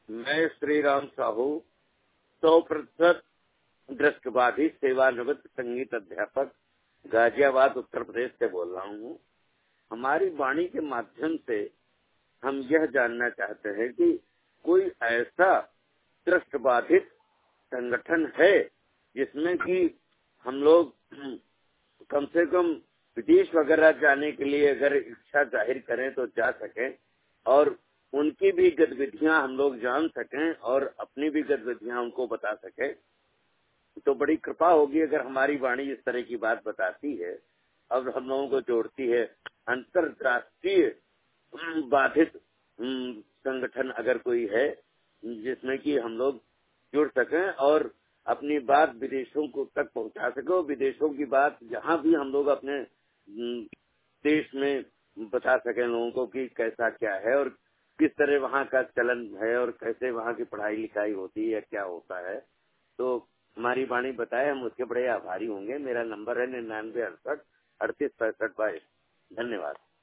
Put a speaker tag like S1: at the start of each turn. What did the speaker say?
S1: मैं श्री राम साहू 100% दृष्टिबाधित सेवानिवृत्त संगीत अध्यापक गाजियाबाद उत्तर प्रदेश से बोल रहा हूँ। हमारी वाणी के माध्यम से हम यह जानना चाहते हैं कि कोई ऐसा दृष्टिबाधित संगठन है जिसमें कि हम लोग कम से कम विदेश वगैरह जाने के लिए अगर इच्छा जाहिर करें तो जा सकें और उनकी भी गतिविधियां हम लोग जान सकें और अपनी भी गतिविधियां उनको बता सकें, तो बड़ी कृपा होगी अगर हमारी वाणी इस तरह की बात बताती है और हम लोगों को जोड़ती है। अंतरराष्ट्रीय बाधित संगठन अगर कोई है जिसमें कि हम लोग जुड़ सकें और अपनी बात विदेशों को तक पहुंचा सके और विदेशों की बात जहां भी हम लोग अपने देश में बता सकें लोगों को कि कैसा क्या है और किस तरह वहाँ का चलन है और कैसे वहाँ की पढ़ाई लिखाई होती है, क्या होता है। तो हमारी वाणी बताए, हम उसके बड़े आभारी होंगे। मेरा नंबर है 9968 3865 22। धन्यवाद।